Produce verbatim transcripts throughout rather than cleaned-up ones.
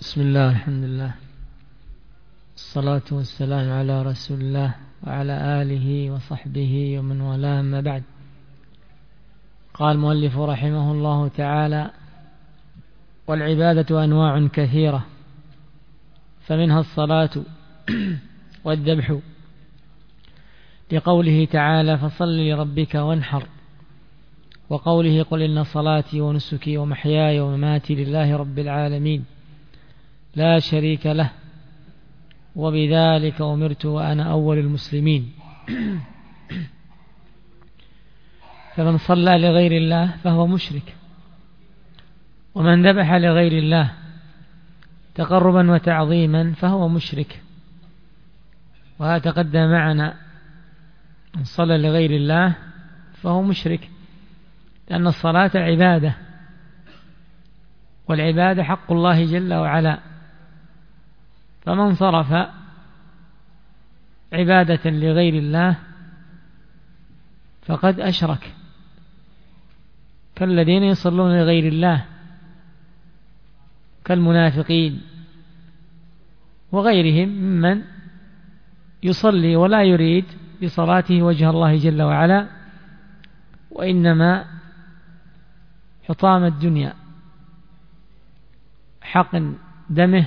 بسم الله، الحمد لله، الصلاة والسلام على رسول الله وعلى آله وصحبه ومن والاه، أما بعد. قال المؤلف رحمه الله تعالى: والعبادة أنواع كثيرة، فمنها الصلاة والذبح، لقوله تعالى: فصل لربك وانحر، وقوله: قل إن صلاتي ونسكي ومحياي ومماتي لله رب العالمين لا شريك له وبذلك أمرت وأنا أول المسلمين. فمن صلى لغير الله فهو مشرك، ومن ذبح لغير الله تقربا وتعظيما فهو مشرك. وهذا تقدم معنا: من صلى لغير الله فهو مشرك، لأن الصلاة عبادة، والعبادة حق الله جل وعلا، فمن صرف عبادة لغير الله فقد أشرك، كالذين يصلون لغير الله كالمنافقين وغيرهم ممن يصلي ولا يريد بصلاته وجه الله جل وعلا، وإنما حطام الدنيا، حقن دمه،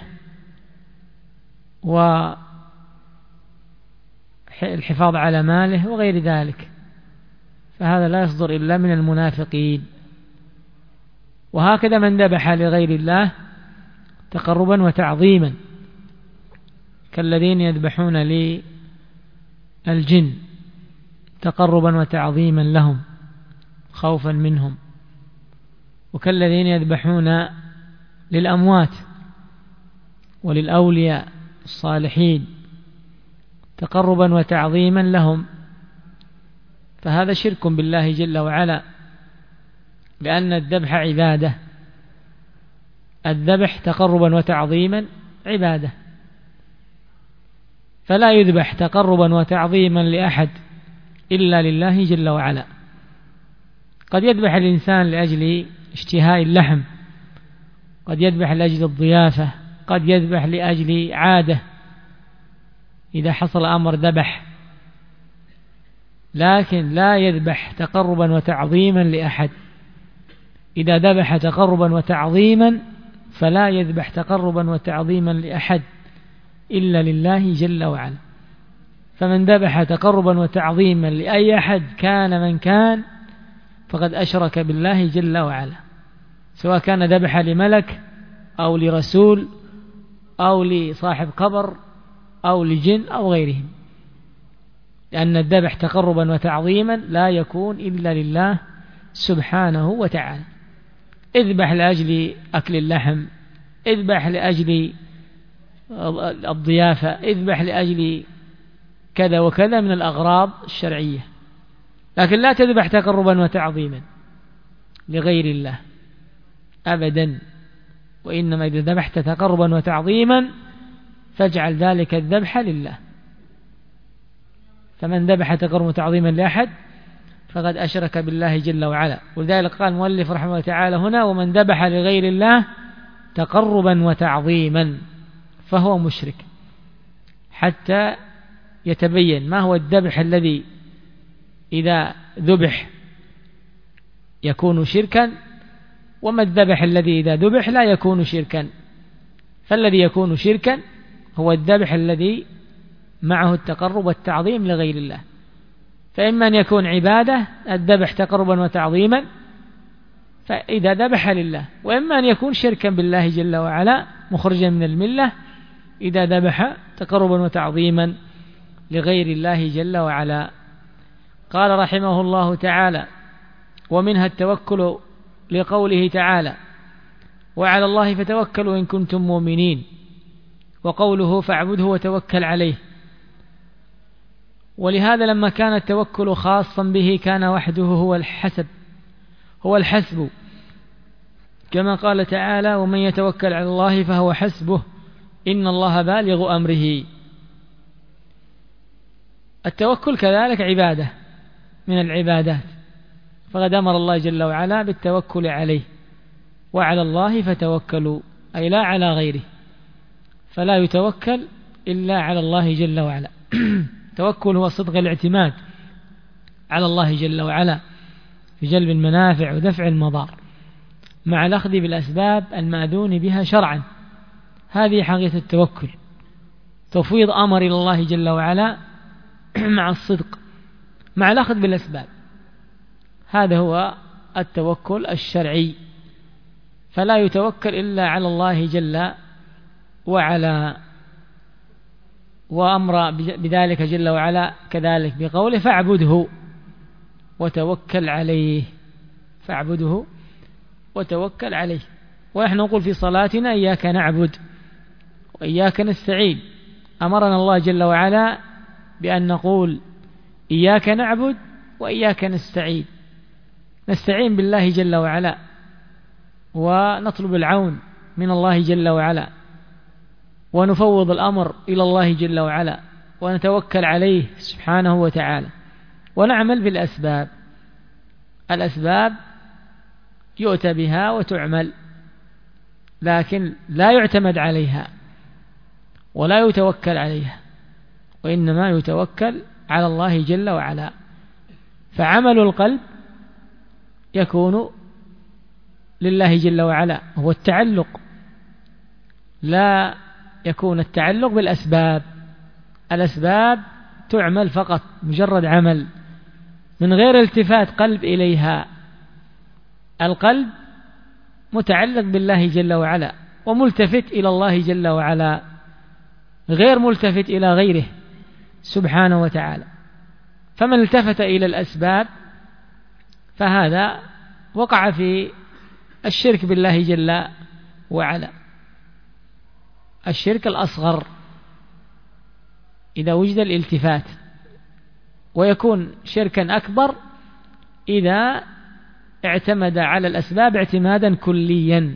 والحفاظ على ماله وغير ذلك، فهذا لا يصدر إلا من المنافقين. وهكذا من ذبح لغير الله تقربا وتعظيما، كالذين يذبحون للجن تقربا وتعظيما لهم خوفا منهم، وكالذين يذبحون للأموات وللأولياء الصالحين تقربا وتعظيما لهم، فهذا شرك بالله جل وعلا، لأن الذبح عبادة، الذبح تقربا وتعظيما عبادة، فلا يذبح تقربا وتعظيما لأحد إلا لله جل وعلا. قد يذبح الإنسان لأجل اشتهاء اللحم، قد يذبح لأجل الضيافة، قد يذبح لأجل عادة، إذا حصل أمر ذبح، لكن لا يذبح تقربا وتعظيما لأحد. إذا ذبح تقربا وتعظيما فلا يذبح تقربا وتعظيما لأحد إلا لله جل وعلا. فمن ذبح تقربا وتعظيما لأي أحد كان من كان فقد أشرك بالله جل وعلا، سواء كان ذبح لملك أو لرسول أو لصاحب قبر أو لجن أو غيرهم، لأن الذبح تقربا وتعظيما لا يكون إلا لله سبحانه وتعالى. اذبح لأجل أكل اللحم، اذبح لأجل الضيافة، اذبح لأجل كذا وكذا من الأغراض الشرعية، لكن لا تذبح تقربا وتعظيما لغير الله أبدا. وإنما إذا ذبحت تقربا وتعظيما فاجعل ذلك الذبح لله. فمن ذبح تقربا وتعظيما لأحد فقد أشرك بالله جل وعلا. ولذلك قال المؤلف رحمه الله تعالى هنا: ومن ذبح لغير الله تقربا وتعظيما فهو مشرك، حتى يتبين ما هو الذبح الذي إذا ذبح يكون شركا، وما الذبح الذي إذا ذبح لا يكون شركا. فالذي يكون شركا هو الذبح الذي معه التقرب والتعظيم لغير الله. فإما أن يكون عبادة الذبح تقربا وتعظيما فإذا ذبح لله، وإما أن يكون شركا بالله جل وعلا مخرجا من الملة إذا ذبح تقربا وتعظيما لغير الله جل وعلا. قال رحمه الله تعالى: ومنها التوكل، لقوله تعالى: وعلى الله فتوكلوا إن كنتم مؤمنين، وقوله: فاعبده وتوكل عليه. ولهذا لما كان التوكل خاصا به كان وحده هو الحسب هو الحسب، كما قال تعالى: ومن يتوكل على الله فهو حسبه إن الله بالغ أمره. التوكل كذلك عبادة من العبادات، فقد أمر الله جل وعلا بالتوكل عليه: وعلى الله فتوكلوا، أي لا على غيره. فلا يتوكل إلا على الله جل وعلا. التوكل هو صدق الاعتماد على الله جل وعلا في جلب المنافع ودفع المضار مع الأخذ بالأسباب المأذون بها شرعا. هذه حقيقة التوكل، تفويض أمر إلى الله جل وعلا مع الصدق مع الأخذ بالأسباب. هذا هو التوكل الشرعي. فلا يتوكل إلا على الله جل وعلا، وأمر بذلك جل وعلا كذلك بقوله فاعبده وتوكل عليه. فاعبده وتوكل عليه. ونحن نقول في صلاتنا إياك نعبد وإياك نستعين. أمرنا الله جل وعلا بأن نقول إياك نعبد وإياك نستعين. نستعين بالله جل وعلا ونطلب العون من الله جل وعلا، ونفوض الأمر إلى الله جل وعلا، ونتوكل عليه سبحانه وتعالى، ونعمل بالأسباب. الأسباب يؤتى بها وتعمل، لكن لا يعتمد عليها ولا يتوكل عليها، وإنما يتوكل على الله جل وعلا. فعمل القلب يكون لله جل وعلا، هو التعلق، لا يكون التعلق بالأسباب. الأسباب تعمل فقط مجرد عمل من غير التفات قلب إليها. القلب متعلق بالله جل وعلا وملتفت إلى الله جل وعلا، غير ملتفت إلى غيره سبحانه وتعالى. فمن التفت إلى الأسباب فهذا وقع في الشرك بالله جل وعلا، الشرك الأصغر إذا وجد الالتفات، ويكون شركا أكبر إذا اعتمد على الأسباب اعتمادا كليا،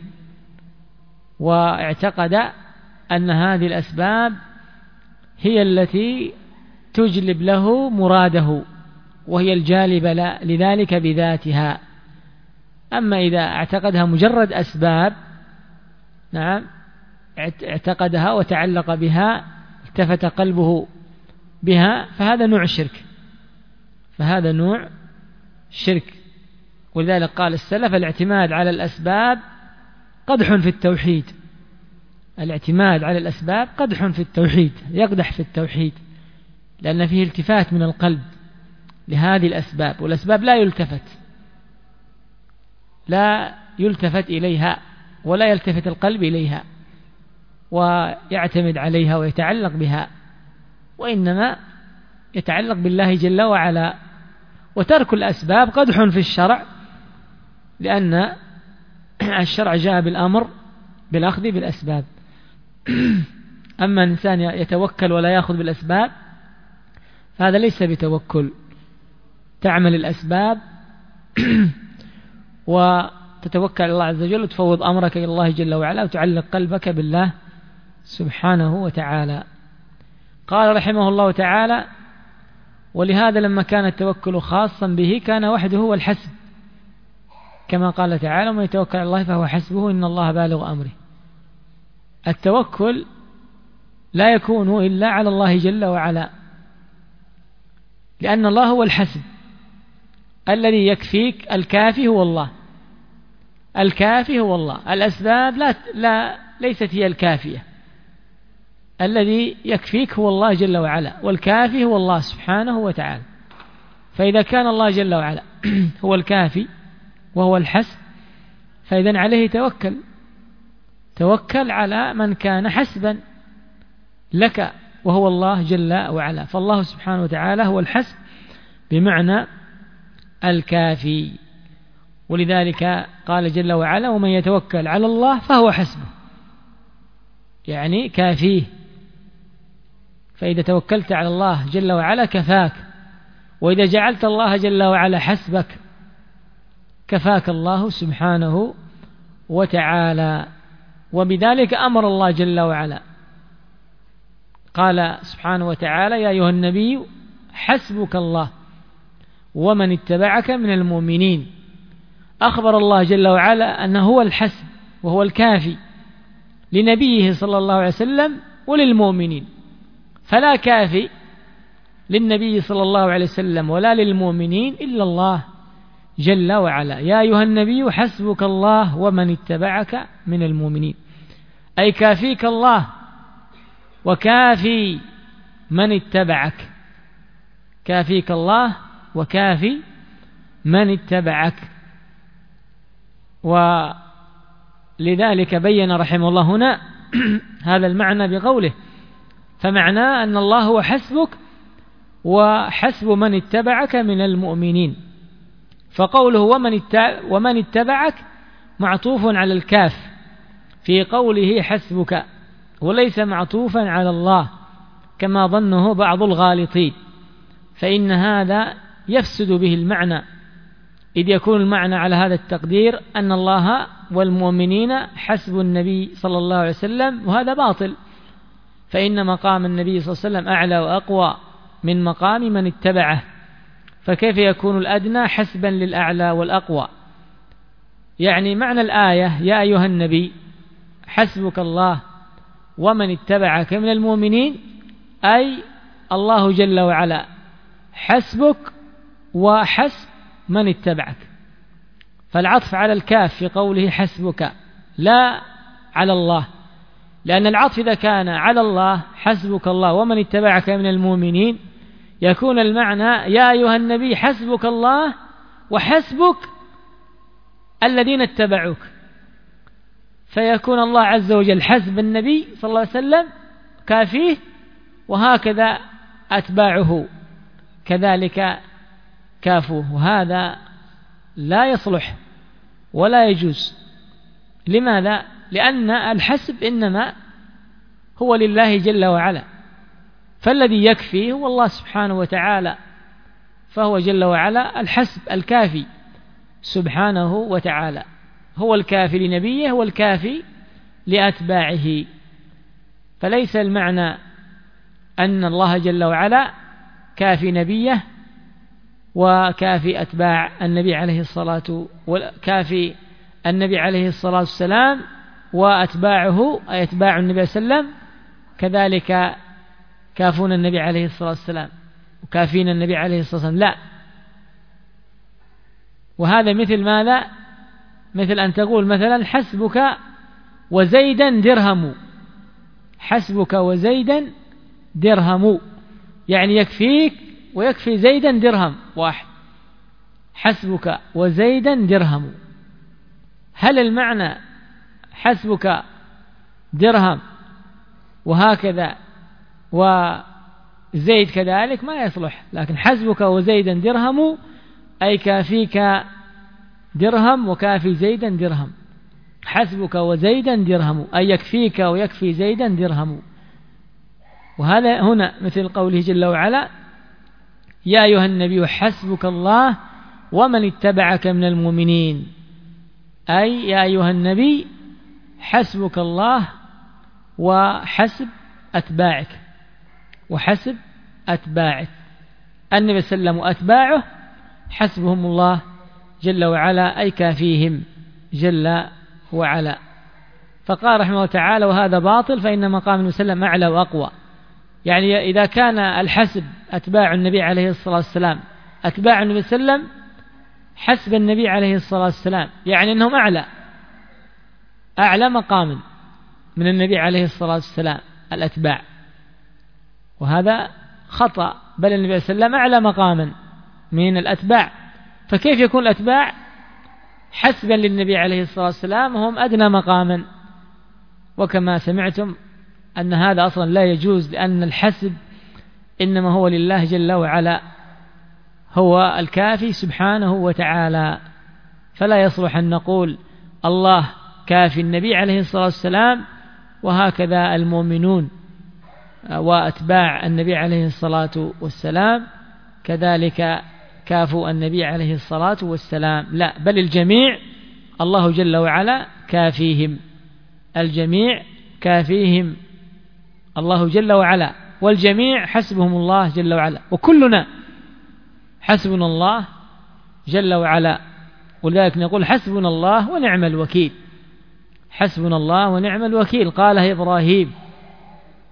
واعتقد أن هذه الأسباب هي التي تجلب له مراده وهي الجالبة لذلك بذاتها. أما إذا اعتقدها مجرد أسباب، نعم، اعتقدها وتعلق بها، التفت قلبه بها، فهذا نوع شرك، فهذا نوع شرك. ولذلك قال السلف الاعتماد على الأسباب قدح في التوحيد. الاعتماد على الأسباب قدح في التوحيد، يقدح في التوحيد، لأن فيه التفات من القلب لهذه الأسباب، والأسباب لا يلتفت لا يلتفت إليها ولا يلتفت القلب إليها ويعتمد عليها ويتعلق بها، وإنما يتعلق بالله جل وعلا. وترك الأسباب قدح في الشرع، لأن الشرع جاء بالأمر بالأخذ بالأسباب. أما الإنسان يتوكل ولا يأخذ بالأسباب فهذا ليس بتوكل. تعمل الأسباب وتتوكل على الله عز وجل وتفوض أمرك إلى الله جل وعلا وتعلق قلبك بالله سبحانه وتعالى. قال رحمه الله تعالى: ولهذا لما كان التوكل خاصا به كان وحده هو الحسب، كما قال تعالى: ومن يتوكل على الله فهو حسبه إن الله بالغ أمره. التوكل لا يكون إلا على الله جل وعلا، لأن الله هو الحسب الذي يكفيك. الكافي هو الله، الكافي هو الله. الأسباب لا, لا ليست هي الكافية. الذي يكفيك هو الله جل وعلا، والكافي هو الله سبحانه وتعالى. فإذا كان الله جل وعلا هو الكافي وهو الحسب، فإذن عليه توكل. توكل على من كان حسبا لك وهو الله جل وعلا. فالله سبحانه وتعالى هو الحسب بمعنى الكافي. ولذلك قال جل وعلا: ومن يتوكل على الله فهو حسبه، يعني كافيه. فإذا توكلت على الله جل وعلا كفاك، وإذا جعلت الله جل وعلا حسبك كفاك الله سبحانه وتعالى. وبذلك أمر الله جل وعلا، قال سبحانه وتعالى: يا أيها النبي حسبك الله ومن اتبعك من المؤمنين. أخبر الله جل وعلا أنه هو الحسب وهو الكافي لنبيه صلى الله عليه وسلم وللمؤمنين، فلا كافي للنبي صلى الله عليه وسلم ولا للمؤمنين إلا الله جل وعلا. يا أيها النبي حسبك الله ومن اتبعك من المؤمنين، أي كافيك الله وكافي من اتبعك، كافيك الله وكافي من اتبعك. ولذلك بين رحمه الله هنا هذا المعنى بقوله: فمعناه أن الله هو حسبك وحسب من اتبعك من المؤمنين. فقوله ومن اتبعك معطوف على الكاف في قوله حسبك، وليس معطوفا على الله كما ظنه بعض الغالطين، فإن هذا يفسد به المعنى، إذ يكون المعنى على هذا التقدير أن الله والمؤمنين حسب النبي صلى الله عليه وسلم، وهذا باطل، فإن مقام النبي صلى الله عليه وسلم أعلى وأقوى من مقام من اتبعه، فكيف يكون الأدنى حسبا للأعلى والأقوى؟ يعني معنى الآية يا أيها النبي حسبك الله ومن اتبعك من المؤمنين، أي الله جل وعلا حسبك وحسب من اتبعك، فالعطف على الكاف في قوله حسبك لا على الله، لأن العطف إذا كان على الله حسبك الله ومن اتبعك من المؤمنين يكون المعنى يا أيها النبي حسبك الله وحسبك الذين اتبعوك، فيكون الله عز وجل حسب النبي صلى الله عليه وسلم كافيه، وهكذا أتباعه كذلك كافوه، وهذا لا يصلح ولا يجوز. لماذا؟ لأن الحسب إنما هو لله جل وعلا، فالذي يكفي هو الله سبحانه وتعالى، فهو جل وعلا الحسب الكافي سبحانه وتعالى، هو الكافي لنبيه والكافي لأتباعه. فليس المعنى أن الله جل وعلا كافي نبيه وكافي أتباع النبي عليه الصلاة وكافي النبي عليه الصلاة والسلام وأتباعه أي أتباع النبي صلى الله عليه وسلم كذلك كافون النبي عليه الصلاة والسلام وكافين النبي عليه الصلاة والسلام، لا. وهذا مثل ماذا؟ مثل أن تقول مثلا حسبك وزيدا درهم، حسبك وزيدا درهم، يعني يكفيك ويكفي زيدا درهم واحد، حسبك وزيدا درهم. هل المعنى حسبك درهم وهكذا وزيد كذلك؟ ما يصلح، لكن حسبك وزيدا درهم أي كافيك درهم وكافي زيدا درهم، حسبك وزيدا درهم أي يكفيك ويكفي زيدا درهم. وهذا هنا مثل قوله جل وعلا يا أيها النبي حسبك الله ومن اتبعك من المؤمنين، أي يا أيها النبي حسبك الله وحسب أتباعك وحسب أتباعك، النبي صلى الله عليه وسلم وأتباعه حسبهم الله جل وعلا أي كافيهم جل وعلا. فقال رحمه الله تعالى وهذا باطل، فإن مقام النبي صلى الله عليه وسلم أعلى وأقوى. يعني إذا كان الحسب أتباع النبي عليه الصلاة والسلام أتباع النبي صلى الله عليه وسلم حسب النبي عليه الصلاة والسلام، يعني أنهم أعلى أعلى مقاما من النبي عليه الصلاة والسلام الأتباع، وهذا خطأ، بل النبي صلى الله عليه وسلم أعلى مقاما من الأتباع، فكيف يكون الأتباع حسبا للنبي عليه الصلاة والسلام وهم أدنى مقاما؟ وكما سمعتم أن هذا أصلا لا يجوز، لأن الحسب إنما هو لله جل وعلا، هو الكافي سبحانه وتعالى، فلا يصلح أن نقول الله كافي النبي عليه الصلاة والسلام وهكذا المؤمنون وأتباع النبي عليه الصلاة والسلام كذلك كافوا النبي عليه الصلاة والسلام، لا، بل الجميع الله جل وعلا كافيهم، الجميع كافيهم الله جل وعلا، والجميع حسبهم الله جل وعلا، وكلنا حسبنا الله جل وعلا. ولذلك نقول حسبنا الله ونعم الوكيل، حسبنا الله ونعم الوكيل، قالها إبراهيم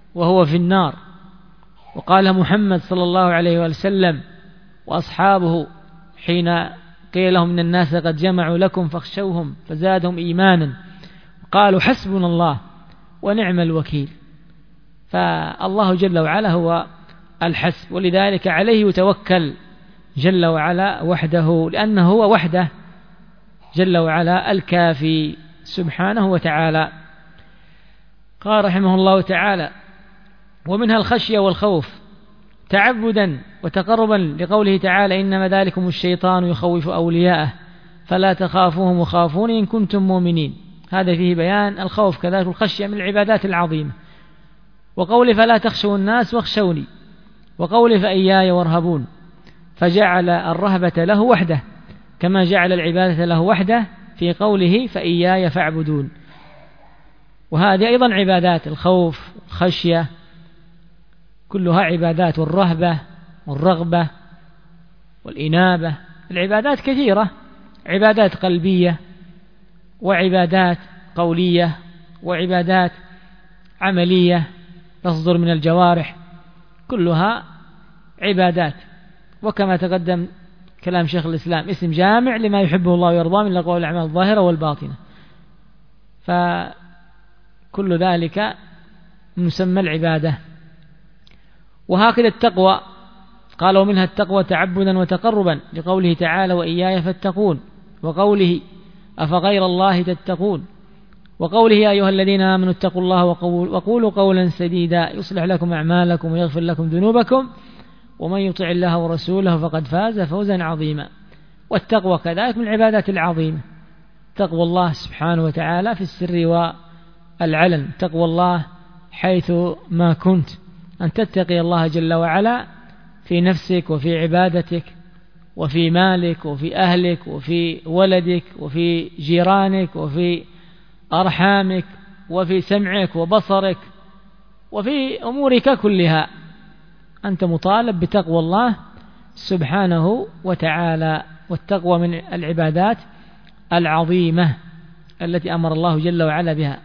وهو في النار. وقال محمد صلى الله عليه وسلم وأصحابه حين قيل لهم إن الناس قد جمعوا لكم فاخشوهم فزادهم إيمانا قالوا حسبنا الله ونعم الوكيل. فالله جل وعلا هو الحسب، ولذلك عليه يتوكل جل وعلا وحده، لأنه هو وحده جل وعلا الكافي سبحانه وتعالى. قال رحمه الله تعالى: ومنها الخشية والخوف تعبدا وتقربا لقوله تعالى: إنما ذلكم الشيطان يخوف أولياءه فلا تخافوهم وخافون إن كنتم مؤمنين. هذا فيه بيان الخوف كذلك الخشية من العبادات العظيمة. وقوله: فلا تخشوا الناس واخشوني، وقوله: فإياي وارهبون، فجعل الرهبة له وحده كما جعل العبادة له وحده في قوله: فإياي فاعبدون. وهذه أيضا عبادات، الخوف والخشية كلها عبادات، والرهبة والرغبة والإنابة، العبادات كثيرة، عبادات قلبية وعبادات قولية وعبادات عملية تصدر من الجوارح، كلها عبادات. وكما تقدم كلام شيخ الإسلام اسم جامع لما يحبه الله ويرضاه من الأقوال والأعمال الظاهرة والباطنة، فكل ذلك مسمى العبادة. وهكذا التقوى، قال: ومنها التقوى تعبدا وتقربا لقوله تعالى: وإياي فاتقون، وقوله: أفغير الله تتقون، وقوله: يا أيها الذين آمنوا اتقوا الله وقولوا قولا سديدا يصلح لكم أعمالكم ويغفر لكم ذنوبكم ومن يطع الله ورسوله فقد فاز فوزا عظيما. والتقوى كذلك من العبادات العظيمة، تقوى الله سبحانه وتعالى في السر والعلن، تقوى الله حيث ما كنت، أن تتقي الله جل وعلا في نفسك وفي عبادتك وفي مالك وفي أهلك وفي ولدك وفي جيرانك وفي أرحامك وفي سمعك وبصرك وفي أمورك كلها، أنت مطالب بتقوى الله سبحانه وتعالى. والتقوى من العبادات العظيمة التي أمر الله جل وعلا بها.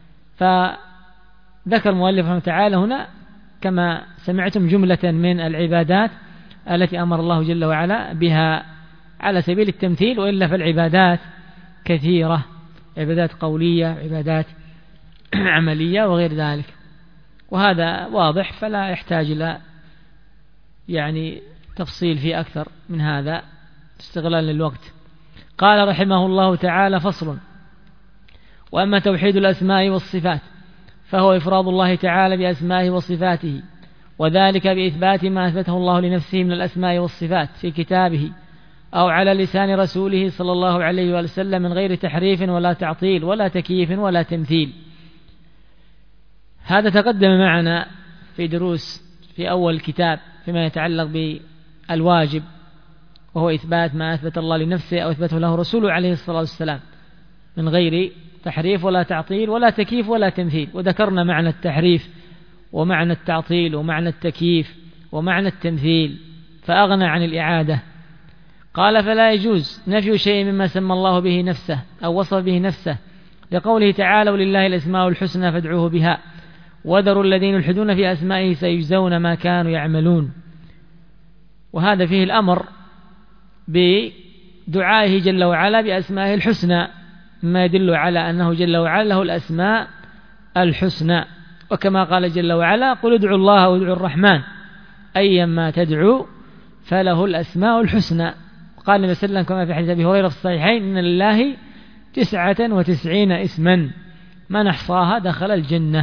فذكر المؤلف رحمه تعالى هنا كما سمعتم جملة من العبادات التي أمر الله جل وعلا بها على سبيل التمثيل، وإلا فالعبادات كثيرة، عبادات قولية، عبادات عملية وغير ذلك، وهذا واضح فلا يحتاج إلى يعني تفصيل فيه أكثر من هذا استغلالا للوقت. قال رحمه الله تعالى: فصل. وأما توحيد الأسماء والصفات فهو إفراد الله تعالى بأسمائه وصفاته، وذلك بإثبات ما أثبته الله لنفسه من الأسماء والصفات في كتابه أو على لسان رسوله صلى الله عليه وسلم من غير تحريف ولا تعطيل ولا تكييف ولا تمثيل. هذا تقدم معنا في دروس في أول الكتاب فيما يتعلق بالواجب، وهو إثبات ما أثبت الله لنفسه أو أثبته له رسوله عليه الصلاة والسلام من غير تحريف ولا تعطيل ولا تكييف ولا تمثيل. وذكرنا معنى التحريف ومعنى التعطيل ومعنى التكييف ومعنى التمثيل فأغنى عن الإعادة. قال: فلا يجوز نفي شيء مما سمى الله به نفسه أو وصف به نفسه، لقوله تعالى: ولله الأسماء الحسنى فادعوه بها وذروا الذين يلحدون في أسمائه سيجزون ما كانوا يعملون. وهذا فيه الأمر بدعائه جل وعلا بأسمائه الحسنى، مما يدل على أنه جل وعلا له الأسماء الحسنى. وكما قال جل وعلا: قل ادعوا الله وادعوا الرحمن أيما تدعوا فله الأسماء الحسنى. قال النبي صلى الله عليه وسلم كما في حديث أبي هريرة في الصحيحين: إن لله تسعة وتسعين اسما من أحصاها دخل الجنة.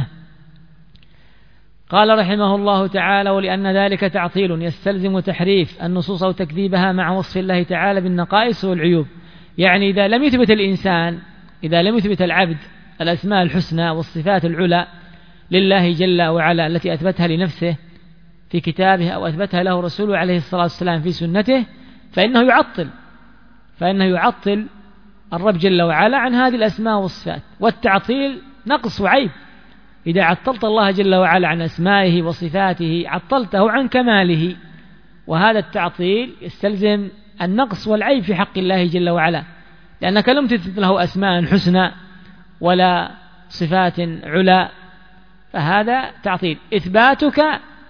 قال رحمه الله تعالى: ولأن ذلك تعطيل يستلزم تحريف النصوص أو تكذيبها مع وصف الله تعالى بالنقائص والعيوب. يعني إذا لم يثبت الإنسان، إذا لم يثبت العبد الأسماء الحسنى والصفات العلى لله جل وعلا التي أثبتها لنفسه في كتابه أو أثبتها له رسوله عليه الصلاة والسلام في سنته، فإنه يعطل فإنه يعطل الرب جل وعلا عن هذه الأسماء والصفات. والتعطيل نقص وعيب، إذا عطلت الله جل وعلا عن أسمائه وصفاته عطلته عن كماله، وهذا التعطيل يستلزم النقص والعيب في حق الله جل وعلا، لأنك لم تثبت له أسماء حسنى ولا صفات علا فهذا تعطيل. إثباتك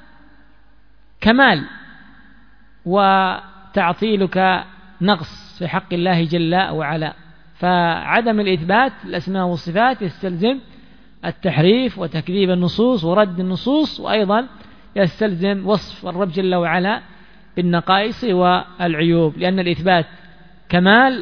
كمال وتعطيلك نقص في حق الله جل وعلا. فعدم الإثبات الأسماء والصفات يستلزم التحريف وتكذيب النصوص ورد النصوص، وأيضا يستلزم وصف الرب جل وعلا بالنقائص والعيوب، لأن الإثبات كمال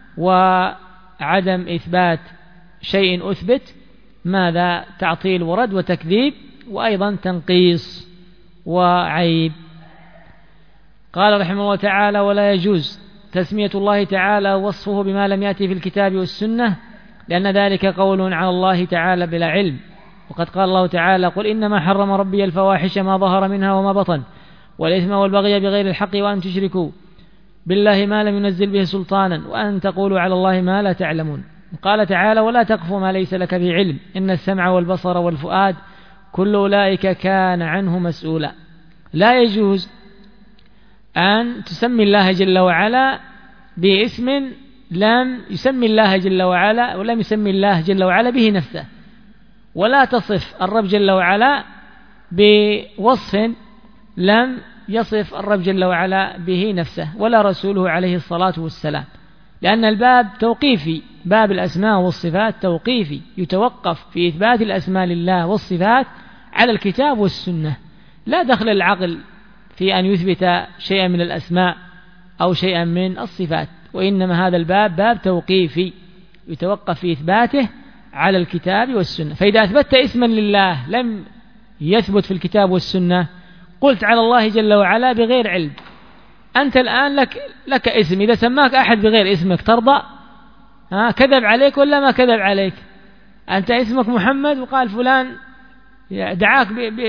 وعدم إثبات شيء أثبت ماذا؟ تعطيل ورد وتكذيب وأيضا تنقيص وعيب. قال رحمه الله تعالى: ولا يجوز تسمية الله تعالى وصفه بما لم يأتي في الكتاب والسنة، لأن ذلك قول على الله تعالى بلا علم. وقد قال الله تعالى: قل إنما حرم ربي الفواحش ما ظهر منها وما بطن والإثم والبغي بغير الحق وأن تشركوا بالله ما لم ينزل به سلطانا وأن تقولوا على الله ما لا تعلمون. قال تعالى: ولا تقف ما ليس لك به علم إن السمع والبصر والفؤاد كل أولئك كان عنه مسؤولا. لا يجوز أن تسمي الله جل وعلا باسم لم يسمي الله جل وعلا ولم يسمي الله جل وعلا به نفسه، ولا تصف الرب جل وعلا بوصف لم يصف الرب جل وعلا به نفسه ولا رسوله عليه الصلاة والسلام، لأن الباب توقيفي، باب الأسماء والصفات توقيفي، يتوقف في إثبات الأسماء لله والصفات على الكتاب والسنة. لا دخل العقل في أن يثبت شيئا من الأسماء أو شيئا من الصفات، وإنما هذا الباب باب توقيفي يتوقف في إثباته على الكتاب والسنة. فإذا أثبتت اسما لله لم يثبت في الكتاب والسنة قلت على الله جل وعلا بغير علم. أنت الآن لك, لك اسم، إذا سماك أحد بغير اسمك ترضى؟ ها كذب عليك ولا ما كذب عليك؟ أنت اسمك محمد وقال فلان دعاك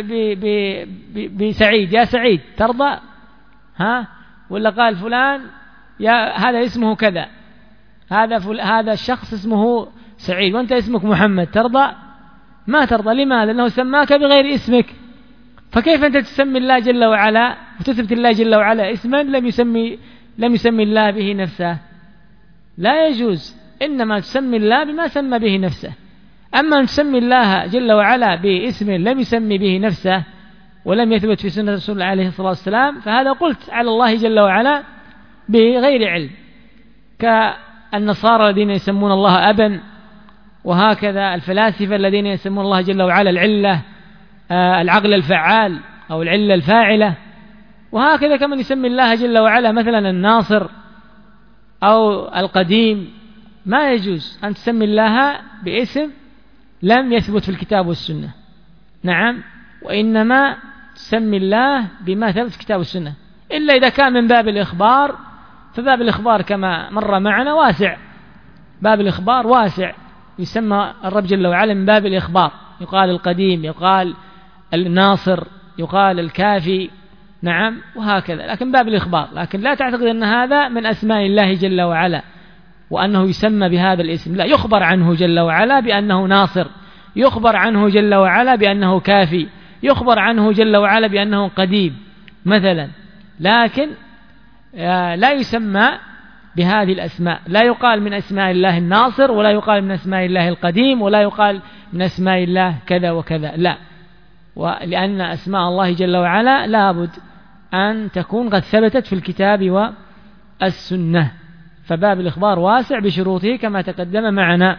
بسعيد، يا سعيد، ترضى؟ ها ولا قال فلان يا هذا اسمه كذا، هذا فل... هذا الشخص اسمه سعيد وأنت اسمك محمد، ترضى؟ ما ترضى. لماذا؟ لأنه سماك بغير اسمك. فكيف أنت تسمي الله جل وعلا وتثبت الله جل وعلا اسما لم يسمي لم يسمي الله به نفسه؟ لا يجوز. إنما تسمي الله بما سمى به نفسه. أما أن تسمي الله جل وعلا باسم لم يسمي به نفسه ولم يثبت في سنة رسول الله عليه الصلاة والسلام فهذا قلت على الله جل وعلا بغير علم، كالنصارى الذين يسمون الله أبا، وهكذا الفلاسفة الذين يسمون الله جل وعلا العلة، آه العقل الفعال أو العلة الفاعلة، وهكذا كمن يسمي الله جل وعلا مثلا الناصر أو القديم. ما يجوز أن تسمي الله باسم لم يثبت في الكتاب والسنة. نعم، وإنما تسمي الله بما ثبت في الكتاب والسنة، إلا إذا كان من باب الإخبار، فباب الإخبار كما مر معنا واسع، باب الإخبار واسع، يسمى الرب جل وعلا من باب الإخبار، يقال القديم، يقال الناصر، يقال الكافي، نعم، وهكذا، لكن باب الإخبار. لكن لا تعتقد أن هذا من أسماء الله جل وعلا وأنه يسمى بهذا الاسم، لا، يخبر عنه جل وعلا بأنه ناصر، يخبر عنه جل وعلا بأنه كافي، يخبر عنه جل وعلا بأنه قديم مثلا، لكن لا يسمى بهذه الأسماء. لا يقال من أسماء الله الناصر، ولا يقال من أسماء الله القديم، ولا يقال من أسماء الله كذا وكذا، لا، ولأن أسماء الله جل وعلا لابد أن تكون قد ثبتت في الكتاب والسنة. فباب الإخبار واسع بشروطه كما تقدم معنا.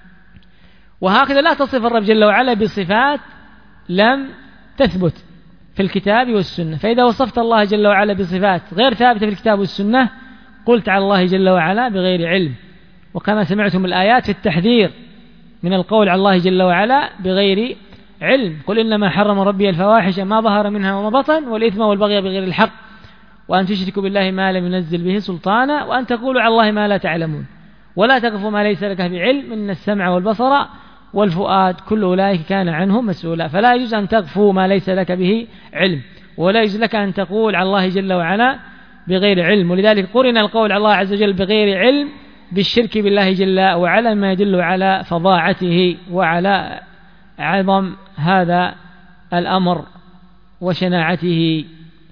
وهكذا لا تصف الرب جل وعلا بصفات لم تثبت في الكتاب والسنة. فإذا وصفت الله جل وعلا بصفات غير ثابتة في الكتاب والسنة قلت على الله جل وعلا بغير علم. وكما سمعتم الآيات في التحذير من القول على الله جل وعلا بغير علم: قل إنما حرم ربي الفواحش ما ظهر منها وما بطن والإثم والبغي بغير الحق وأن تشركوا بالله ما لم ينزل به سلطانا وأن تقولوا على الله ما لا تعلمون ولا تقفوا ما ليس لك بعلم إن السمع والبصر والفؤاد كل أولئك كان عنه مسؤولا. فلا يجوز أن تقفوا ما ليس لك به علم، ولا يجوز لك أن تقول على الله جل وعلا بغير علم. ولذلك قرن القول على الله عز وجل بغير علم بالشرك بالله جل وعلا، ما يدل على فظاعته وعلى عظم هذا الأمر وشناعته.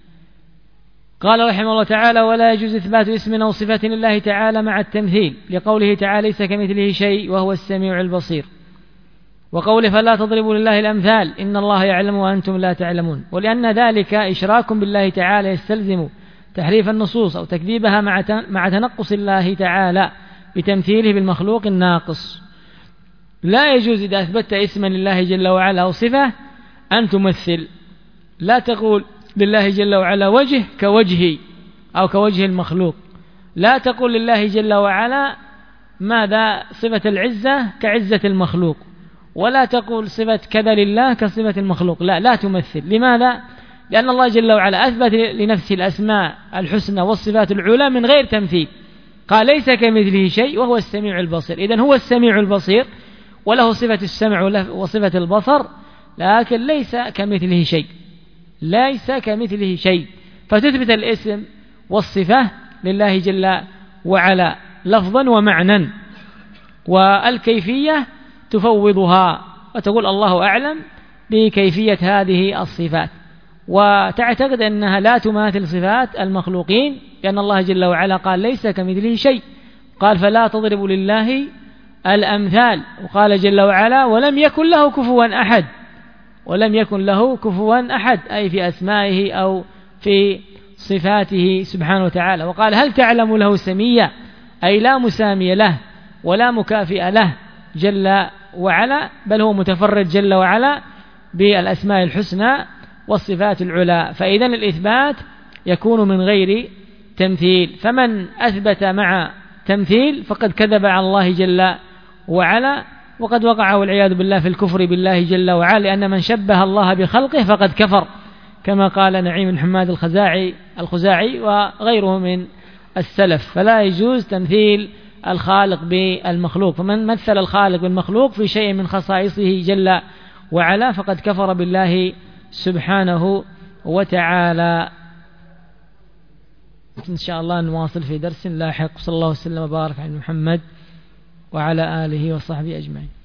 قال رحمه الله تعالى: ولا يجوز إثبات اسم أو صفة لله تعالى مع التمثيل، لقوله تعالى: ليس كمثله شيء وهو السميع البصير. وقوله فلا تضربوا لله الأمثال إن الله يعلم وأنتم لا تعلمون، ولأن ذلك إشراك بالله تعالى يستلزم تحريف النصوص أو تكذيبها مع تنقص الله تعالى بتمثيله بالمخلوق الناقص. لا يجوز إذا أثبتت اسما لله جل وعلا أو صفة أن تمثل، لا تقول لله جل وعلا وجه كوجهي أو كوجه المخلوق، لا تقول لله جل وعلا ماذا صفة العزة كعزة المخلوق، ولا تقول صفة كذا لله كصفة المخلوق، لا لا تمثل. لماذا؟ لأن الله جل وعلا أثبت لنفسه الأسماء الحسنى والصفات العلى من غير تمثيل، قال ليس كمثله شيء وهو السميع البصير. إذن هو السميع البصير وله صفة السمع وصفة البصر، لكن ليس كمثله شيء، ليس كمثله شيء، فتثبت الاسم والصفة لله جل وعلا لفظا ومعنى، والكيفية تفوضها وتقول الله أعلم بكيفية هذه الصفات، وتعتقد أنها لا تماثل صفات المخلوقين، لأن الله جل وعلا قال ليس كمثله شيء، قال فلا تضربوا لله الأمثال، وقال جل وعلا ولم يكن له كفوا أحد، ولم يكن له كفوا أحد أي في أسمائه أو في صفاته سبحانه وتعالى. وقال هل تعلم له سميا أي لا مسامي له ولا مكافئ له جل وعلا، بل هو متفرد جل وعلا بالأسماء الحسنى والصفات العلى. فإذا الإثبات يكون من غير تمثيل، فمن أثبت مع تمثيل فقد كذب على الله جل وعلا، وقد وقع والعياذ بالله في الكفر بالله جل وعلا، لأن من شبه الله بخلقه فقد كفر، كما قال نعيم بن حماد الخزاعي الخزاعي وغيره من السلف. فلا يجوز تمثيل الخالق بالمخلوق، فمن مثل الخالق بالمخلوق في شيء من خصائصه جل وعلا فقد كفر بالله سبحانه وتعالى. إن شاء الله نواصل في درس لاحق. صلى الله وسلم وبارك على محمد وعلى آله وصحبه أجمعين.